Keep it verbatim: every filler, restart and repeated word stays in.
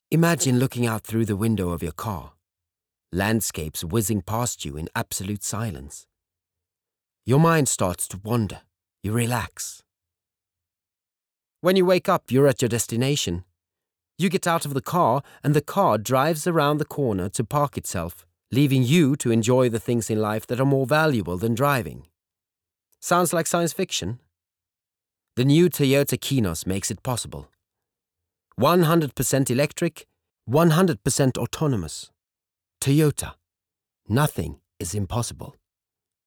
Imagine looking out through the window of your car, landscapes whizzing past you in absolute silence. Your mind starts to wander. You relax. When you wake up, you're at your destination. You get out of the car, and the car drives around the corner to park itself, leaving you to enjoy the things in life that are more valuable than driving. Sounds like science fiction? The new Toyota Kinos makes it possible. one hundred percent electric, one hundred percent autonomous. Toyota. Nothing is impossible.